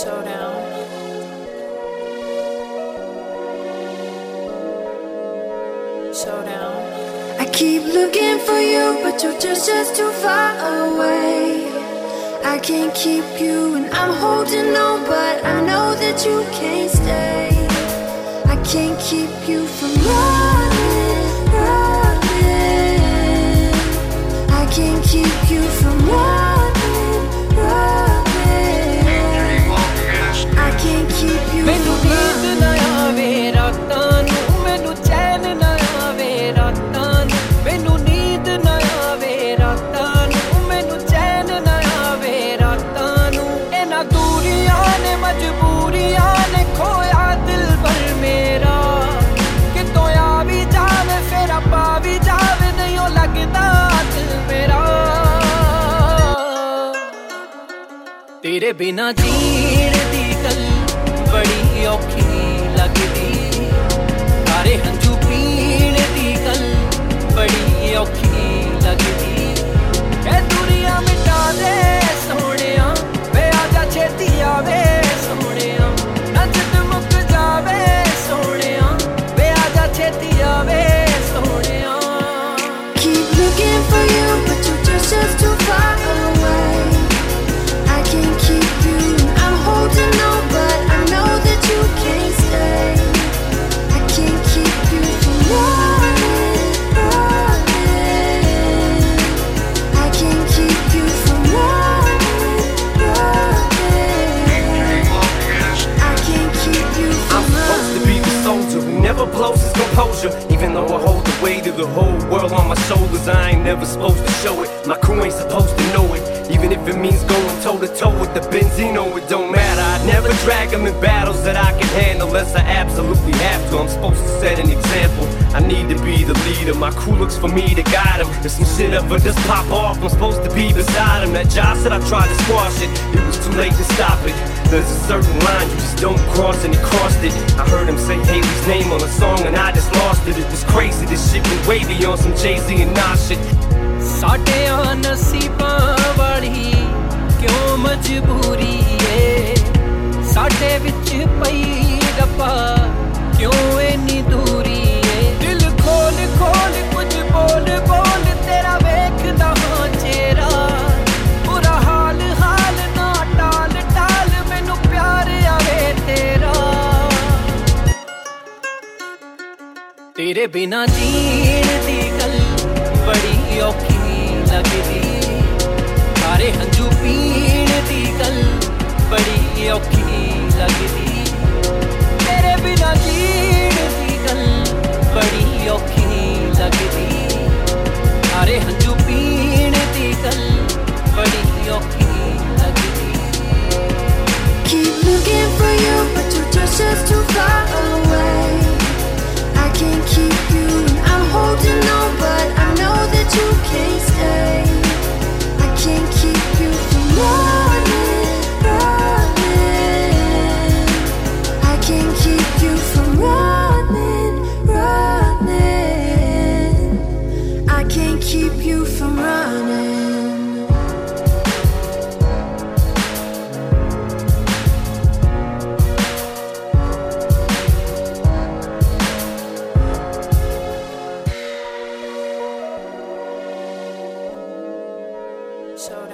Showdown. Showdown. I keep looking for you, but you're just too far away. I can't keep you and I'm holding on, but I know that you can't stay. I can't keep you from running, running. I can't keep you from running, running. I can't keep you from तेरे बिना जीण दी गल बड़ी औखी लगदी सारे हंझू पीण दी गल बड़ी औखी लगदी ए दुनिया मिटा दे सोहणिया वे आजा छेती आवे सोहणिया ना जिद मुक जावे सोहणिया वे आजा छेती आवे सोहणिया Keep looking for you, but you're just too far away. I can't keep you, I'm holding on, but I know that you can't stay. I can't keep you from running, running. I can't keep you from running, running. I can't keep you from I'm supposed to be the soldier who never blows his composure. Even though I hold the weight of the whole world on my shoulders, I ain't never supposed to show it. My crew ain't supposed to know it. Even if it means going toe to toe with the Benzino, it don't matter. I'd never drag them in battles that I can handle unless I absolutely have to. I'm supposed to set an example. I need to be the leader. My crew looks for me to guide them. If some shit ever does pop off, I'm supposed to be beside him. That job said I tried to squash it. It was too late to stop it. There's a certain line you just don't cross, and he crossed it. I heard him say Haley's name on a song and I just lost it. It was crazy. This shit went way beyond some Jay-Z and Nas shit. साडियां नसीबां वाली क्यों मजबूरी है साडे विच पई रब्बा क्यों इन्नी दूरी है दिल खोल खोल कुछ बोल बोल तेरा वेखदा हां चेहरा बुरा हाल हाल ना टाल टाल मैनू प्यार आवे तेरा तेरे बिना जीण दी गल बड़ी औखी लगदी सारे हंझू पीण दी गल बड़ी औखी लगदी तेरे बिना जीण दी गल बड़ी औखी लगदी सारे हंझू पीण दी गल बड़ी औखी लगदी Keep looking for you, but you're just too far away. I can't keep you, and I'm holding on, but I know that you can't stay. I can't keep you from running, running. I can't keep you from running, running. I can't keep you from running. Showdown.